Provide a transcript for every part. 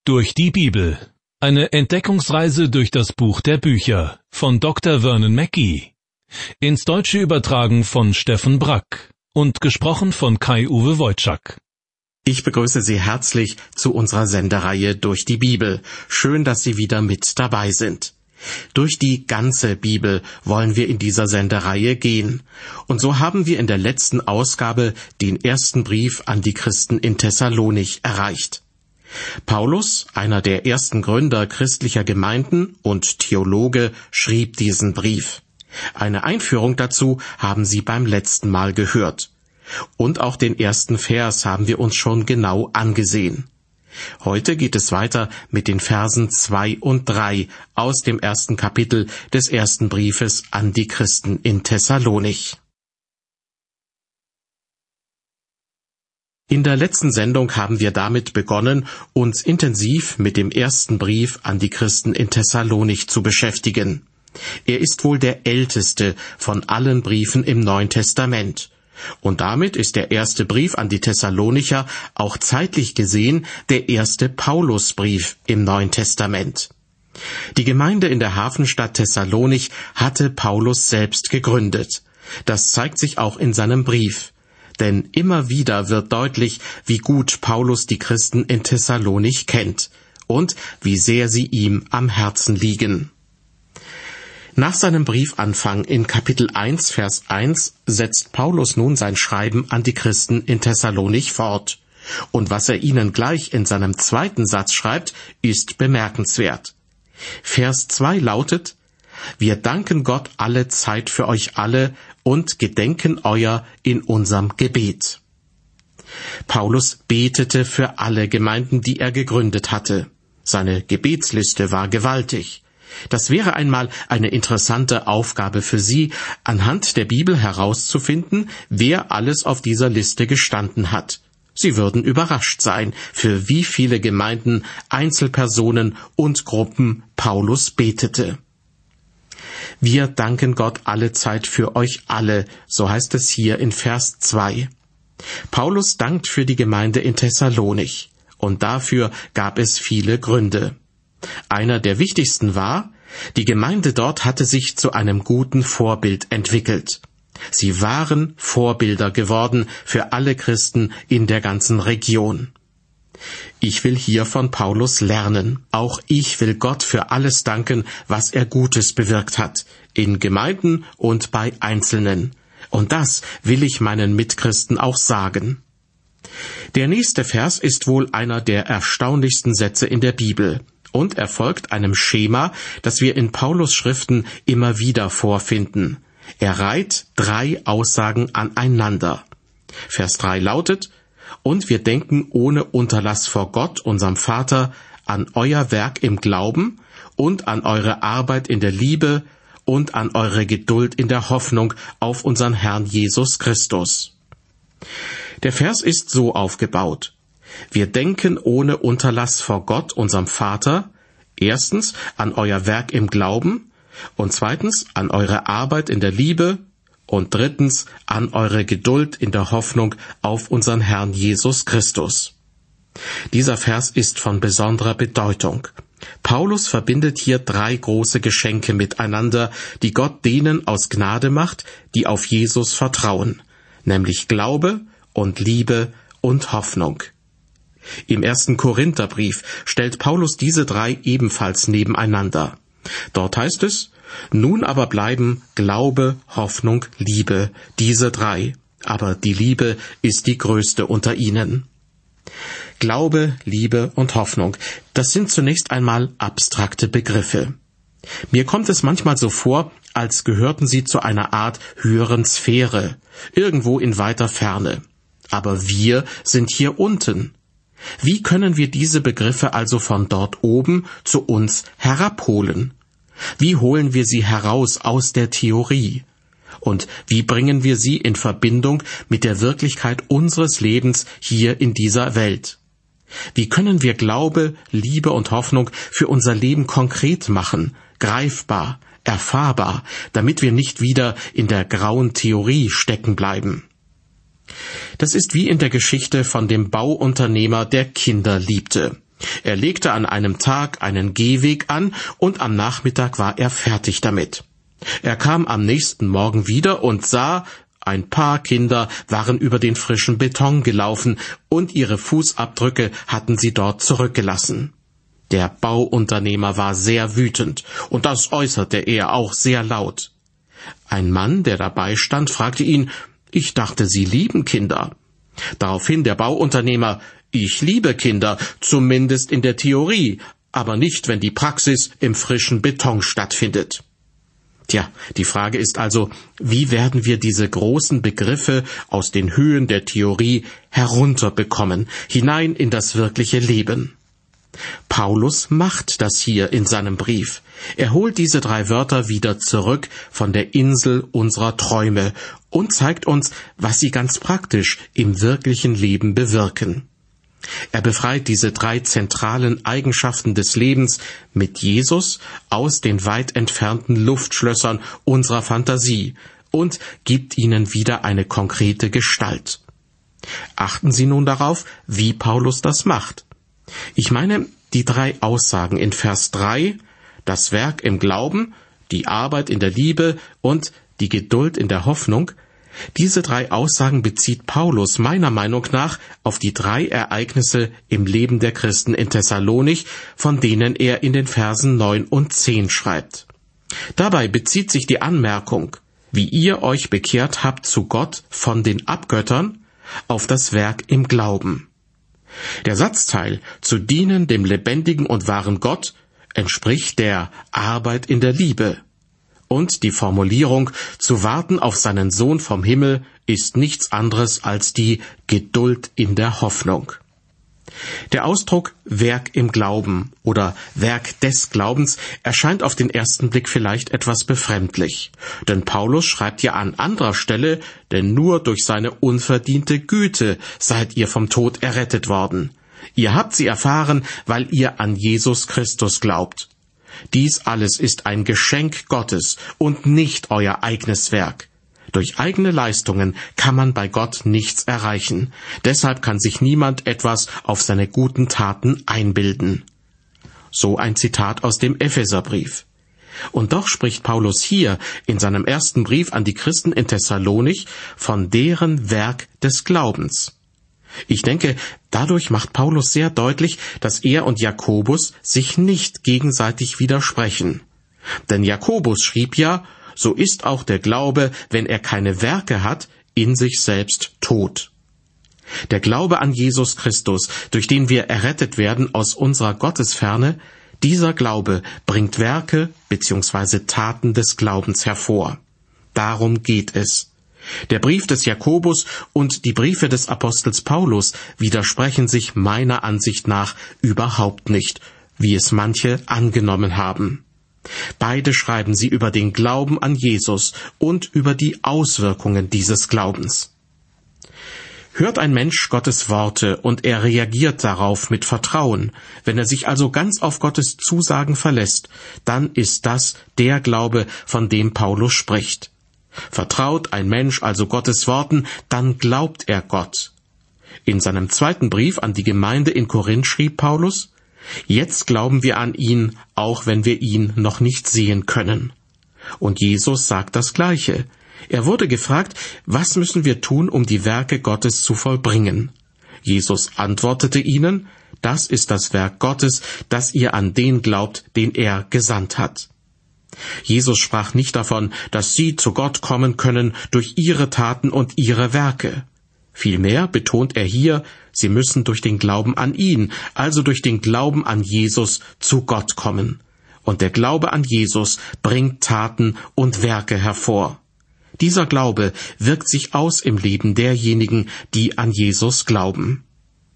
Durch die Bibel. Eine Entdeckungsreise durch das Buch der Bücher von Dr. Vernon Mackey. Ins Deutsche übertragen von Steffen Brack und gesprochen von Kai-Uwe Wojczak. Ich begrüße Sie herzlich zu unserer Sendereihe Durch die Bibel. Schön, dass Sie wieder mit dabei sind. Durch die ganze Bibel wollen wir in dieser Sendereihe gehen. Und so haben wir in der letzten Ausgabe den ersten Brief an die Christen in Thessalonich erreicht. Paulus, einer der ersten Gründer christlicher Gemeinden und Theologe, schrieb diesen Brief. Eine Einführung dazu haben Sie beim letzten Mal gehört. Und auch den ersten Vers haben wir uns schon genau angesehen. Heute geht es weiter mit den Versen 2 und 3 aus dem ersten Kapitel des ersten Briefes an die Christen in Thessalonich. In der letzten Sendung haben wir damit begonnen, uns intensiv mit dem ersten Brief an die Christen in Thessalonich zu beschäftigen. Er ist wohl der älteste von allen Briefen im Neuen Testament. Und damit ist der erste Brief an die Thessalonicher auch zeitlich gesehen der erste Paulusbrief im Neuen Testament. Die Gemeinde in der Hafenstadt Thessalonich hatte Paulus selbst gegründet. Das zeigt sich auch in seinem Brief. Denn immer wieder wird deutlich, wie gut Paulus die Christen in Thessalonich kennt und wie sehr sie ihm am Herzen liegen. Nach seinem Briefanfang in Kapitel 1, Vers 1 setzt Paulus nun sein Schreiben an die Christen in Thessalonich fort. Und was er ihnen gleich in seinem zweiten Satz schreibt, ist bemerkenswert. Vers 2 lautet: Wir danken Gott alle Zeit für euch alle und gedenken euer in unserem Gebet. Paulus betete für alle Gemeinden, die er gegründet hatte. Seine Gebetsliste war gewaltig. Das wäre einmal eine interessante Aufgabe für Sie, anhand der Bibel herauszufinden, wer alles auf dieser Liste gestanden hat. Sie würden überrascht sein, für wie viele Gemeinden, Einzelpersonen und Gruppen Paulus betete. Wir danken Gott alle Zeit für euch alle, so heißt es hier in Vers 2. Paulus dankt für die Gemeinde in Thessalonich, und dafür gab es viele Gründe. Einer der wichtigsten war, die Gemeinde dort hatte sich zu einem guten Vorbild entwickelt. Sie waren Vorbilder geworden für alle Christen in der ganzen Region. Ich will hier von Paulus lernen. Auch ich will Gott für alles danken, was er Gutes bewirkt hat, in Gemeinden und bei Einzelnen. Und das will ich meinen Mitchristen auch sagen. Der nächste Vers ist wohl einer der erstaunlichsten Sätze in der Bibel und er folgt einem Schema, das wir in Paulus Schriften immer wieder vorfinden. Er reiht 3 Aussagen aneinander. Vers 3 lautet: Und wir denken ohne Unterlass vor Gott, unserem Vater, an euer Werk im Glauben und an eure Arbeit in der Liebe und an eure Geduld in der Hoffnung auf unseren Herrn Jesus Christus. Der Vers ist so aufgebaut: Wir denken ohne Unterlass vor Gott, unserem Vater, erstens an euer Werk im Glauben und zweitens an eure Arbeit in der Liebe und drittens an eure Geduld in der Hoffnung auf unseren Herrn Jesus Christus. Dieser Vers ist von besonderer Bedeutung. Paulus verbindet hier 3 große Geschenke miteinander, die Gott denen aus Gnade macht, die auf Jesus vertrauen, nämlich Glaube und Liebe und Hoffnung. Im 1. Korintherbrief stellt Paulus diese 3 ebenfalls nebeneinander. Dort heißt es: Nun aber bleiben Glaube, Hoffnung, Liebe, diese 3, aber die Liebe ist die größte unter ihnen. Glaube, Liebe und Hoffnung, das sind zunächst einmal abstrakte Begriffe. Mir kommt es manchmal so vor, als gehörten sie zu einer Art höheren Sphäre, irgendwo in weiter Ferne. Aber wir sind hier unten. Wie können wir diese Begriffe also von dort oben zu uns herabholen? Wie holen wir sie heraus aus der Theorie? Und wie bringen wir sie in Verbindung mit der Wirklichkeit unseres Lebens hier in dieser Welt? Wie können wir Glaube, Liebe und Hoffnung für unser Leben konkret machen, greifbar, erfahrbar, damit wir nicht wieder in der grauen Theorie stecken bleiben? Das ist wie in der Geschichte von dem Bauunternehmer, der Kinder liebte. Er legte an einem Tag einen Gehweg an und am Nachmittag war er fertig damit. Er kam am nächsten Morgen wieder und sah, ein paar Kinder waren über den frischen Beton gelaufen und ihre Fußabdrücke hatten sie dort zurückgelassen. Der Bauunternehmer war sehr wütend und das äußerte er auch sehr laut. Ein Mann, der dabei stand, fragte ihn, »Ich dachte, Sie lieben Kinder.« Daraufhin der Bauunternehmer, »Ich liebe Kinder, zumindest in der Theorie, aber nicht, wenn die Praxis im frischen Beton stattfindet.« Tja, die Frage ist also, wie werden wir diese großen Begriffe aus den Höhen der Theorie herunterbekommen, hinein in das wirkliche Leben? Paulus macht das hier in seinem Brief. Er holt diese 3 Wörter wieder zurück von der Insel unserer Träume und zeigt uns, was sie ganz praktisch im wirklichen Leben bewirken. Er befreit diese 3 zentralen Eigenschaften des Lebens mit Jesus aus den weit entfernten Luftschlössern unserer Fantasie und gibt ihnen wieder eine konkrete Gestalt. Achten Sie nun darauf, wie Paulus das macht. Ich meine, die 3 Aussagen in Vers 3, das Werk im Glauben, die Arbeit in der Liebe und die Geduld in der Hoffnung, diese 3 Aussagen bezieht Paulus meiner Meinung nach auf die 3 Ereignisse im Leben der Christen in Thessalonich, von denen er in den Versen 9 und 10 schreibt. Dabei bezieht sich die Anmerkung, wie ihr euch bekehrt habt zu Gott von den Abgöttern, auf das Werk im Glauben. Der Satzteil zu dienen dem lebendigen und wahren Gott entspricht der Arbeit in der Liebe. Und die Formulierung zu warten auf seinen Sohn vom Himmel ist nichts anderes als die Geduld in der Hoffnung. Der Ausdruck Werk im Glauben oder Werk des Glaubens erscheint auf den ersten Blick vielleicht etwas befremdlich. Denn Paulus schreibt ja an anderer Stelle, denn nur durch seine unverdiente Güte seid ihr vom Tod errettet worden. Ihr habt sie erfahren, weil ihr an Jesus Christus glaubt. Dies alles ist ein Geschenk Gottes und nicht euer eigenes Werk. Durch eigene Leistungen kann man bei Gott nichts erreichen. Deshalb kann sich niemand etwas auf seine guten Taten einbilden. So ein Zitat aus dem Epheserbrief. Und doch spricht Paulus hier in seinem ersten Brief an die Christen in Thessalonich von deren Werk des Glaubens. Ich denke, dadurch macht Paulus sehr deutlich, dass er und Jakobus sich nicht gegenseitig widersprechen. Denn Jakobus schrieb ja, so ist auch der Glaube, wenn er keine Werke hat, in sich selbst tot. Der Glaube an Jesus Christus, durch den wir errettet werden aus unserer Gottesferne, dieser Glaube bringt Werke bzw. Taten des Glaubens hervor. Darum geht es. Der Brief des Jakobus und die Briefe des Apostels Paulus widersprechen sich meiner Ansicht nach überhaupt nicht, wie es manche angenommen haben. Beide schreiben sie über den Glauben an Jesus und über die Auswirkungen dieses Glaubens. Hört ein Mensch Gottes Worte und er reagiert darauf mit Vertrauen, wenn er sich also ganz auf Gottes Zusagen verlässt, dann ist das der Glaube, von dem Paulus spricht. Vertraut ein Mensch also Gottes Worten, dann glaubt er Gott. In seinem 2. Brief an die Gemeinde in Korinth schrieb Paulus, jetzt glauben wir an ihn, auch wenn wir ihn noch nicht sehen können. Und Jesus sagt das Gleiche. Er wurde gefragt, was müssen wir tun, um die Werke Gottes zu vollbringen? Jesus antwortete ihnen, das ist das Werk Gottes, dass ihr an den glaubt, den er gesandt hat. Jesus sprach nicht davon, dass sie zu Gott kommen können durch ihre Taten und ihre Werke. Vielmehr betont er hier, sie müssen durch den Glauben an ihn, also durch den Glauben an Jesus, zu Gott kommen. Und der Glaube an Jesus bringt Taten und Werke hervor. Dieser Glaube wirkt sich aus im Leben derjenigen, die an Jesus glauben.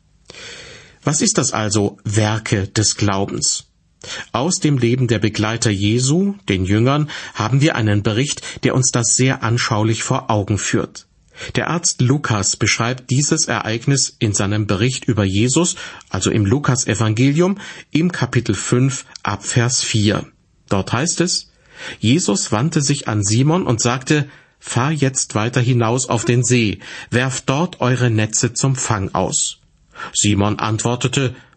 Was ist das also, Werke des Glaubens? Aus dem Leben der Begleiter Jesu, den Jüngern, haben wir einen Bericht, der uns das sehr anschaulich vor Augen führt. Der Arzt Lukas beschreibt dieses Ereignis in seinem Bericht über Jesus, also im Lukas-Evangelium, im Kapitel 5 ab Vers 4. Dort heißt es, Jesus wandte sich an Simon und sagte, fahr jetzt weiter hinaus auf den See, werft dort eure Netze zum Fang aus. Simon antwortete,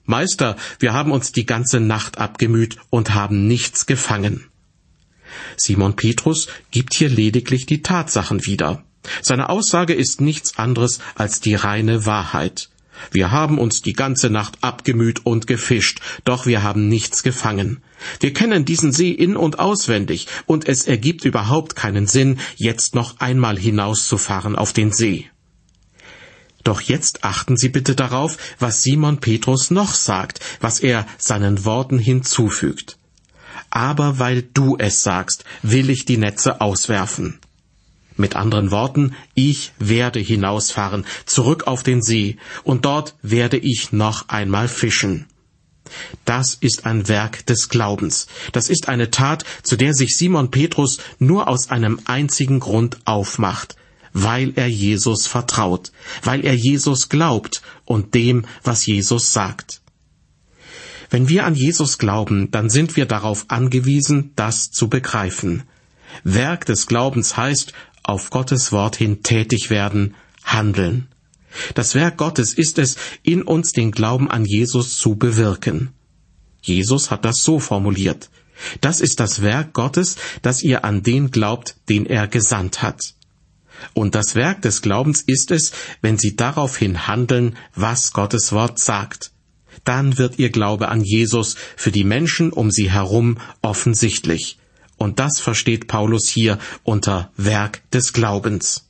Meister, wir haben uns die ganze Nacht abgemüht und haben nichts gefangen. Simon Petrus gibt hier lediglich die Tatsachen wieder. Seine Aussage ist nichts anderes als die reine Wahrheit. Wir haben uns die ganze Nacht abgemüht und gefischt, doch wir haben nichts gefangen. Wir kennen diesen See in- und auswendig, und es ergibt überhaupt keinen Sinn, jetzt noch einmal hinauszufahren auf den See. Doch jetzt achten Sie bitte darauf, was Simon Petrus noch sagt, was er seinen Worten hinzufügt. Aber weil du es sagst, will ich die Netze auswerfen. Mit anderen Worten, ich werde hinausfahren, zurück auf den See, und dort werde ich noch einmal fischen. Das ist ein Werk des Glaubens. Das ist eine Tat, zu der sich Simon Petrus nur aus einem einzigen Grund aufmacht, weil er Jesus vertraut, weil er Jesus glaubt und dem, was Jesus sagt. Wenn wir an Jesus glauben, dann sind wir darauf angewiesen, das zu begreifen. Werk des Glaubens heißt, auf Gottes Wort hin tätig werden, handeln. Das Werk Gottes ist es, in uns den Glauben an Jesus zu bewirken. Jesus hat das so formuliert: Das ist das Werk Gottes, dass ihr an den glaubt, den er gesandt hat. Und das Werk des Glaubens ist es, wenn sie daraufhin handeln, was Gottes Wort sagt. Dann wird ihr Glaube an Jesus für die Menschen um sie herum offensichtlich. Und das versteht Paulus hier unter Werk des Glaubens.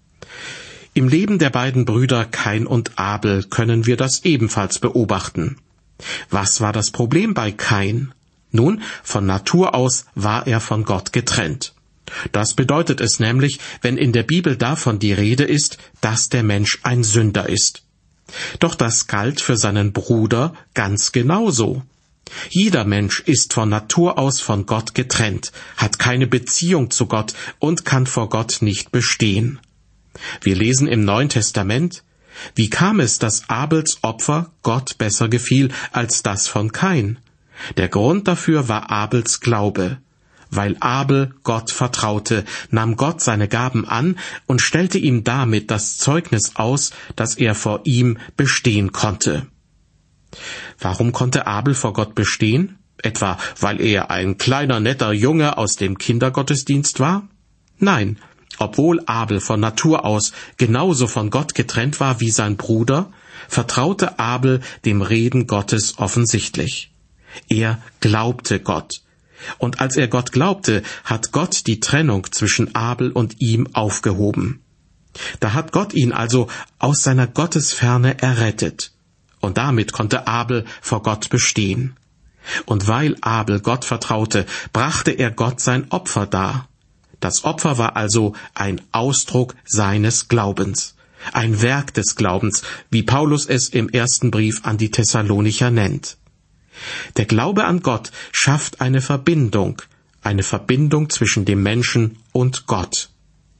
Im Leben der beiden Brüder Kain und Abel können wir das ebenfalls beobachten. Was war das Problem bei Kain? Nun, von Natur aus war er von Gott getrennt. Das bedeutet es nämlich, wenn in der Bibel davon die Rede ist, dass der Mensch ein Sünder ist. Doch das galt für seinen Bruder ganz genauso. Jeder Mensch ist von Natur aus von Gott getrennt, hat keine Beziehung zu Gott und kann vor Gott nicht bestehen. Wir lesen im Neuen Testament: Wie kam es, dass Abels Opfer Gott besser gefiel als das von Kain? Der Grund dafür war Abels Glaube. Weil Abel Gott vertraute, nahm Gott seine Gaben an und stellte ihm damit das Zeugnis aus, dass er vor ihm bestehen konnte. Warum konnte Abel vor Gott bestehen? Etwa, weil er ein kleiner, netter Junge aus dem Kindergottesdienst war? Nein, obwohl Abel von Natur aus genauso von Gott getrennt war wie sein Bruder, vertraute Abel dem Reden Gottes offensichtlich. Er glaubte Gott. Und als er Gott glaubte, hat Gott die Trennung zwischen Abel und ihm aufgehoben. Da hat Gott ihn also aus seiner Gottesferne errettet. Und damit konnte Abel vor Gott bestehen. Und weil Abel Gott vertraute, brachte er Gott sein Opfer dar. Das Opfer war also ein Ausdruck seines Glaubens, ein Werk des Glaubens, wie Paulus es im ersten Brief an die Thessalonicher nennt. Der Glaube an Gott schafft eine Verbindung zwischen dem Menschen und Gott.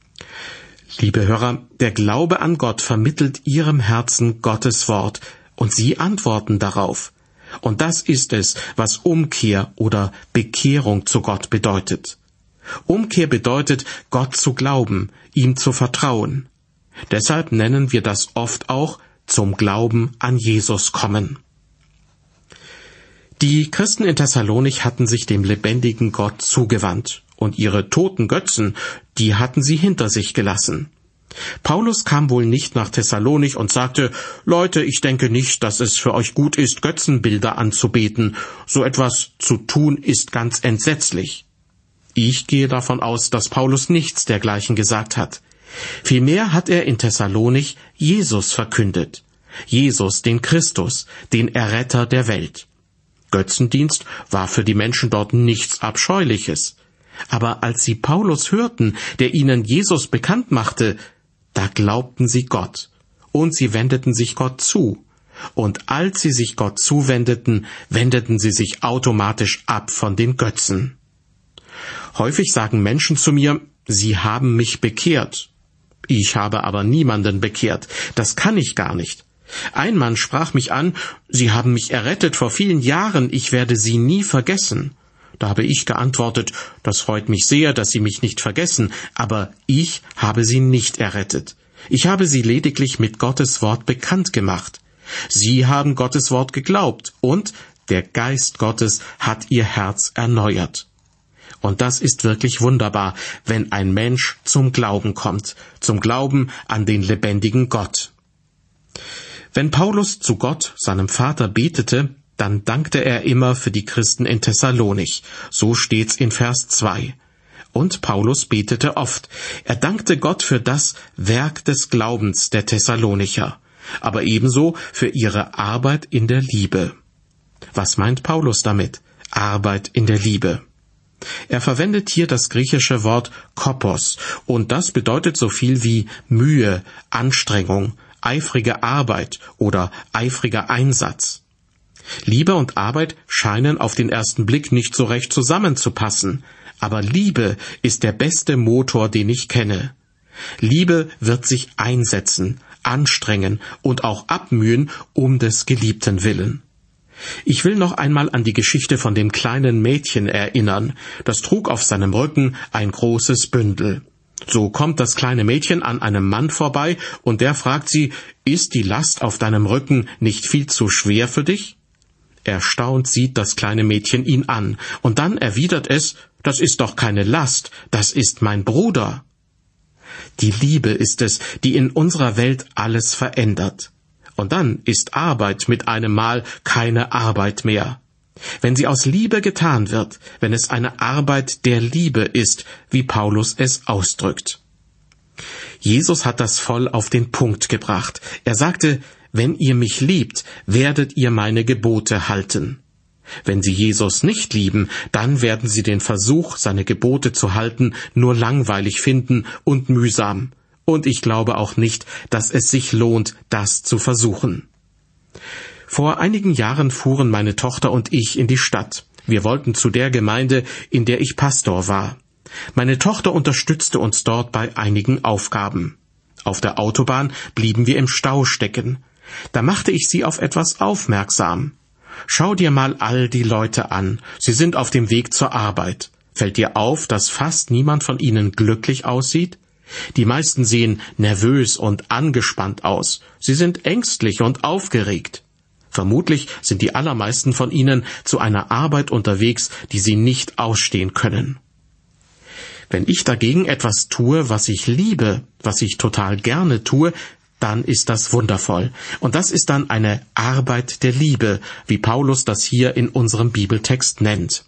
Liebe Hörer, der Glaube an Gott vermittelt Ihrem Herzen Gottes Wort, und Sie antworten darauf. Und das ist es, was Umkehr oder Bekehrung zu Gott bedeutet. Umkehr bedeutet, Gott zu glauben, ihm zu vertrauen. Deshalb nennen wir das oft auch zum Glauben an Jesus kommen. Die Christen in Thessalonich hatten sich dem lebendigen Gott zugewandt, und ihre toten Götzen, die hatten sie hinter sich gelassen. Paulus kam wohl nicht nach Thessalonich und sagte: Leute, ich denke nicht, dass es für euch gut ist, Götzenbilder anzubeten. So etwas zu tun ist ganz entsetzlich. Ich gehe davon aus, dass Paulus nichts dergleichen gesagt hat. Vielmehr hat er in Thessalonich Jesus verkündet. Jesus, den Christus, den Erretter der Welt. Götzendienst war für die Menschen dort nichts Abscheuliches. Aber als sie Paulus hörten, der ihnen Jesus bekannt machte, da glaubten sie Gott, und sie wendeten sich Gott zu. Und als sie sich Gott zuwendeten, wendeten sie sich automatisch ab von den Götzen. Häufig sagen Menschen zu mir: Sie haben mich bekehrt. Ich habe aber niemanden bekehrt. Das kann ich gar nicht. Ein Mann sprach mich an: Sie haben mich errettet vor vielen Jahren, ich werde Sie nie vergessen. Da habe ich geantwortet: Das freut mich sehr, dass Sie mich nicht vergessen, aber ich habe Sie nicht errettet. Ich habe Sie lediglich mit Gottes Wort bekannt gemacht. Sie haben Gottes Wort geglaubt und der Geist Gottes hat ihr Herz erneuert. Und das ist wirklich wunderbar, wenn ein Mensch zum Glauben kommt, zum Glauben an den lebendigen Gott. Wenn Paulus zu Gott, seinem Vater, betete, dann dankte er immer für die Christen in Thessalonich. So steht's in Vers 2. Und Paulus betete oft. Er dankte Gott für das Werk des Glaubens der Thessalonicher, aber ebenso für ihre Arbeit in der Liebe. Was meint Paulus damit? Arbeit in der Liebe. Er verwendet hier das griechische Wort kopos, und das bedeutet so viel wie Mühe, Anstrengung, eifrige Arbeit oder eifriger Einsatz. Liebe und Arbeit scheinen auf den ersten Blick nicht so recht zusammenzupassen, aber Liebe ist der beste Motor, den ich kenne. Liebe wird sich einsetzen, anstrengen und auch abmühen um des Geliebten willen. Ich will noch einmal an die Geschichte von dem kleinen Mädchen erinnern. Das trug auf seinem Rücken ein großes Bündel. So kommt das kleine Mädchen an einem Mann vorbei und der fragt sie, ist die Last auf deinem Rücken nicht viel zu schwer für dich? Erstaunt sieht das kleine Mädchen ihn an und dann erwidert es, das ist doch keine Last, das ist mein Bruder. Die Liebe ist es, die in unserer Welt alles verändert. Und dann ist Arbeit mit einem Mal keine Arbeit mehr. Wenn sie aus Liebe getan wird, wenn es eine Arbeit der Liebe ist, wie Paulus es ausdrückt. Jesus hat das voll auf den Punkt gebracht. Er sagte, wenn ihr mich liebt, werdet ihr meine Gebote halten. Wenn Sie Jesus nicht lieben, dann werden Sie den Versuch, seine Gebote zu halten, nur langweilig finden und mühsam. Und ich glaube auch nicht, dass es sich lohnt, das zu versuchen. Vor einigen Jahren fuhren meine Tochter und ich in die Stadt. Wir wollten zu der Gemeinde, in der ich Pastor war. Meine Tochter unterstützte uns dort bei einigen Aufgaben. Auf der Autobahn blieben wir im Stau stecken. Da machte ich sie auf etwas aufmerksam. Schau dir mal all die Leute an. Sie sind auf dem Weg zur Arbeit. Fällt dir auf, dass fast niemand von ihnen glücklich aussieht? Die meisten sehen nervös und angespannt aus. Sie sind ängstlich und aufgeregt. Vermutlich sind die allermeisten von ihnen zu einer Arbeit unterwegs, die sie nicht ausstehen können. Wenn ich dagegen etwas tue, was ich liebe, was ich total gerne tue, dann ist das wundervoll. Und das ist dann eine Arbeit der Liebe, wie Paulus das hier in unserem Bibeltext nennt.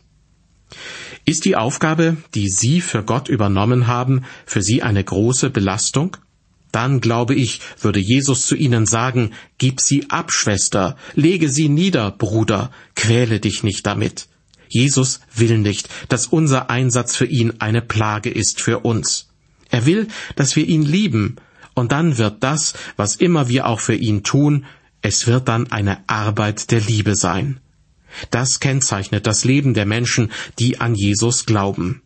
Ist die Aufgabe, die Sie für Gott übernommen haben, für Sie eine große Belastung? Dann, glaube ich, würde Jesus zu Ihnen sagen, gib sie ab, Schwester, lege sie nieder, Bruder, quäle dich nicht damit. Jesus will nicht, dass unser Einsatz für ihn eine Plage ist für uns. Er will, dass wir ihn lieben, und dann wird das, was immer wir auch für ihn tun, es wird dann eine Arbeit der Liebe sein. Das kennzeichnet das Leben der Menschen, die an Jesus glauben.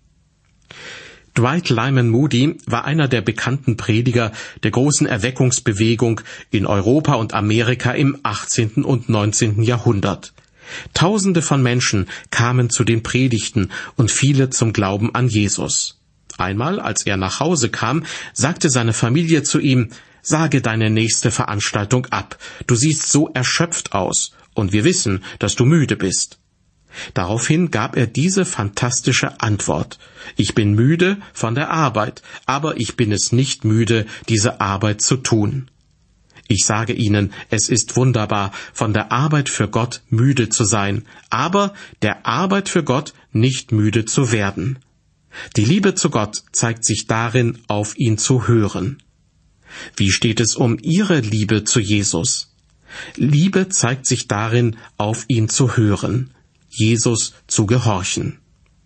Dwight Lyman Moody war einer der bekannten Prediger der großen Erweckungsbewegung in Europa und Amerika im 18. und 19. Jahrhundert. Tausende von Menschen kamen zu den Predigten und viele zum Glauben an Jesus. Einmal, als er nach Hause kam, sagte seine Familie zu ihm, »Sage deine nächste Veranstaltung ab. Du siehst so erschöpft aus, und wir wissen, dass du müde bist.« Daraufhin gab er diese fantastische Antwort. »Ich bin müde von der Arbeit, aber ich bin es nicht müde, diese Arbeit zu tun.« Ich sage Ihnen, es ist wunderbar, von der Arbeit für Gott müde zu sein, aber der Arbeit für Gott nicht müde zu werden. Die Liebe zu Gott zeigt sich darin, auf ihn zu hören. Wie steht es um Ihre Liebe zu Jesus? Liebe zeigt sich darin, auf ihn zu hören, Jesus zu gehorchen.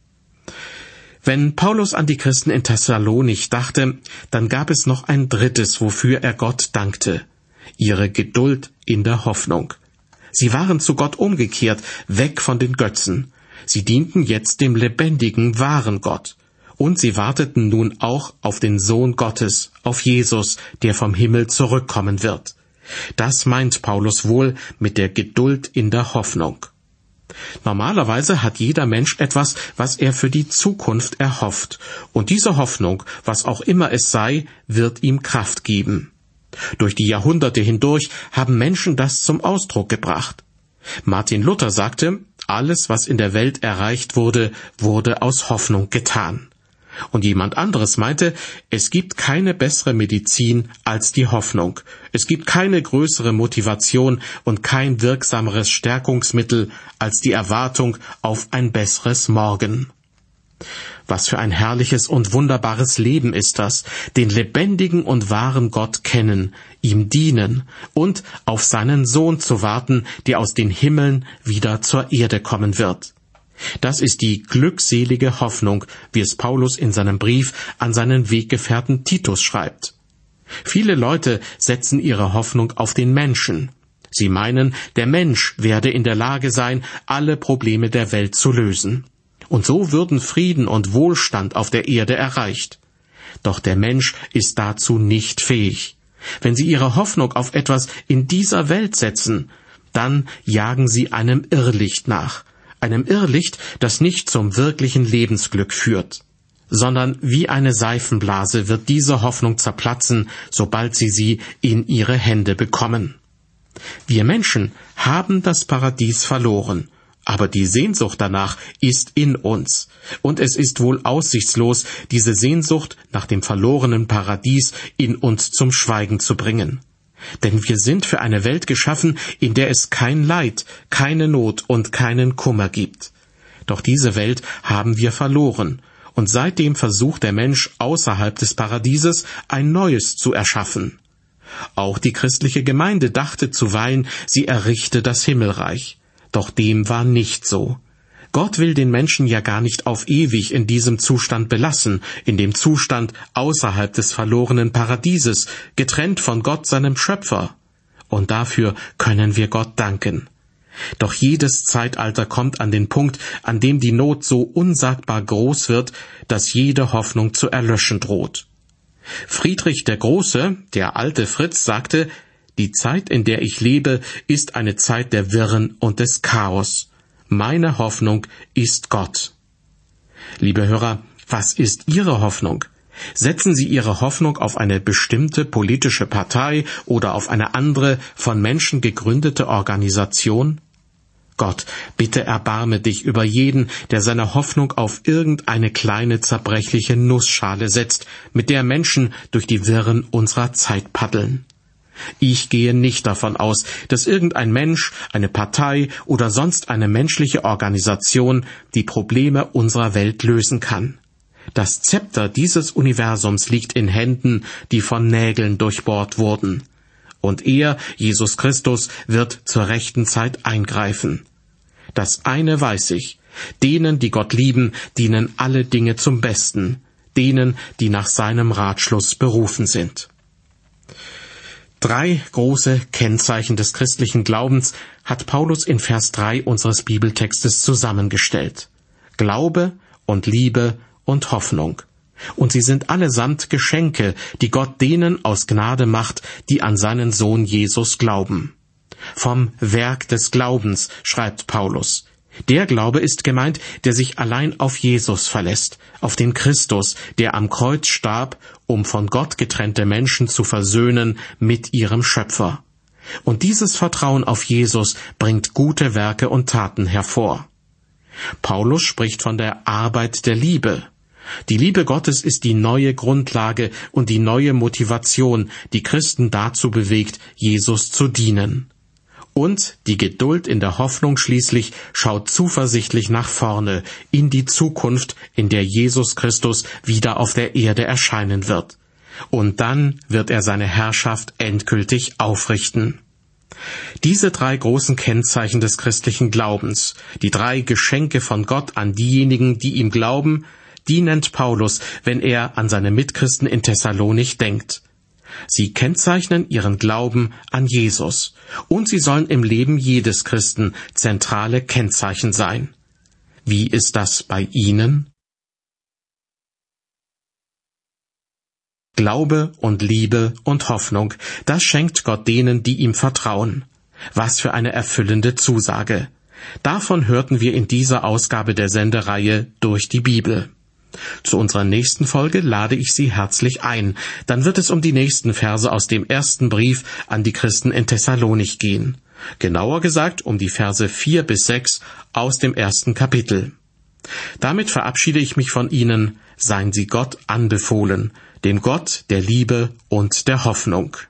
Wenn Paulus an die Christen in Thessalonich dachte, dann gab es noch ein drittes, wofür er Gott dankte: ihre Geduld in der Hoffnung. Sie waren zu Gott umgekehrt, weg von den Götzen. Sie dienten jetzt dem lebendigen, wahren Gott. Und sie warteten nun auch auf den Sohn Gottes, auf Jesus, der vom Himmel zurückkommen wird. Das meint Paulus wohl mit der Geduld in der Hoffnung. Normalerweise hat jeder Mensch etwas, was er für die Zukunft erhofft. Und diese Hoffnung, was auch immer es sei, wird ihm Kraft geben. Durch die Jahrhunderte hindurch haben Menschen das zum Ausdruck gebracht. Martin Luther sagte, alles, was in der Welt erreicht wurde, wurde aus Hoffnung getan. Und jemand anderes meinte, es gibt keine bessere Medizin als die Hoffnung. Es gibt keine größere Motivation und kein wirksameres Stärkungsmittel als die Erwartung auf ein besseres Morgen. Was für ein herrliches und wunderbares Leben ist das, den lebendigen und wahren Gott kennen, ihm dienen und auf seinen Sohn zu warten, der aus den Himmeln wieder zur Erde kommen wird. Das ist die glückselige Hoffnung, wie es Paulus in seinem Brief an seinen Weggefährten Titus schreibt. Viele Leute setzen ihre Hoffnung auf den Menschen. Sie meinen, der Mensch werde in der Lage sein, alle Probleme der Welt zu lösen. Und so würden Frieden und Wohlstand auf der Erde erreicht. Doch der Mensch ist dazu nicht fähig. Wenn Sie Ihre Hoffnung auf etwas in dieser Welt setzen, dann jagen Sie einem Irrlicht nach. Einem Irrlicht, das nicht zum wirklichen Lebensglück führt, sondern wie eine Seifenblase wird diese Hoffnung zerplatzen, sobald sie in Ihre Hände bekommen. Wir Menschen haben das Paradies verloren, aber die Sehnsucht danach ist in uns, und es ist wohl aussichtslos, diese Sehnsucht nach dem verlorenen Paradies in uns zum Schweigen zu bringen. Denn wir sind für eine Welt geschaffen, in der es kein Leid, keine Not und keinen Kummer gibt. Doch diese Welt haben wir verloren, und seitdem versucht der Mensch außerhalb des Paradieses ein neues zu erschaffen. Auch die christliche Gemeinde dachte zuweilen, sie errichte das Himmelreich. Doch dem war nicht so. Gott will den Menschen ja gar nicht auf ewig in diesem Zustand belassen, in dem Zustand außerhalb des verlorenen Paradieses, getrennt von Gott, seinem Schöpfer. Und dafür können wir Gott danken. Doch jedes Zeitalter kommt an den Punkt, an dem die Not so unsagbar groß wird, dass jede Hoffnung zu erlöschen droht. Friedrich der Große, der alte Fritz, sagte, die Zeit, in der ich lebe, ist eine Zeit der Wirren und des Chaos. Meine Hoffnung ist Gott. Liebe Hörer, was ist Ihre Hoffnung? Setzen Sie Ihre Hoffnung auf eine bestimmte politische Partei oder auf eine andere, von Menschen gegründete Organisation? Gott, bitte erbarme dich über jeden, der seine Hoffnung auf irgendeine kleine zerbrechliche Nussschale setzt, mit der Menschen durch die Wirren unserer Zeit paddeln. Ich gehe nicht davon aus, dass irgendein Mensch, eine Partei oder sonst eine menschliche Organisation die Probleme unserer Welt lösen kann. Das Zepter dieses Universums liegt in Händen, die von Nägeln durchbohrt wurden. Und er, Jesus Christus, wird zur rechten Zeit eingreifen. Das eine weiß ich: Denen, die Gott lieben, dienen alle Dinge zum Besten, denen, die nach seinem Ratschluss berufen sind. 3 große Kennzeichen des christlichen Glaubens hat Paulus in Vers 3 unseres Bibeltextes zusammengestellt. Glaube und Liebe und Hoffnung. Und sie sind allesamt Geschenke, die Gott denen aus Gnade macht, die an seinen Sohn Jesus glauben. Vom Werk des Glaubens schreibt Paulus. Der Glaube ist gemeint, der sich allein auf Jesus verlässt, auf den Christus, der am Kreuz starb, um von Gott getrennte Menschen zu versöhnen mit ihrem Schöpfer. Und dieses Vertrauen auf Jesus bringt gute Werke und Taten hervor. Paulus spricht von der Arbeit der Liebe. Die Liebe Gottes ist die neue Grundlage und die neue Motivation, die Christen dazu bewegt, Jesus zu dienen. Und die Geduld in der Hoffnung schließlich schaut zuversichtlich nach vorne, in die Zukunft, in der Jesus Christus wieder auf der Erde erscheinen wird. Und dann wird er seine Herrschaft endgültig aufrichten. Diese 3 großen Kennzeichen des christlichen Glaubens, die 3 Geschenke von Gott an diejenigen, die ihm glauben, die nennt Paulus, wenn er an seine Mitchristen in Thessalonich denkt. Sie kennzeichnen ihren Glauben an Jesus, und sie sollen im Leben jedes Christen zentrale Kennzeichen sein. Wie ist das bei Ihnen? Glaube und Liebe und Hoffnung, das schenkt Gott denen, die ihm vertrauen. Was für eine erfüllende Zusage. Davon hörten wir in dieser Ausgabe der Sendereihe Durch die Bibel. Zu unserer nächsten Folge lade ich Sie herzlich ein. Dann wird es um die nächsten Verse aus dem ersten Brief an die Christen in Thessalonich gehen. Genauer gesagt um die Verse 4 bis 6 aus dem ersten Kapitel. Damit verabschiede ich mich von Ihnen. Seien Sie Gott anbefohlen, dem Gott der Liebe und der Hoffnung.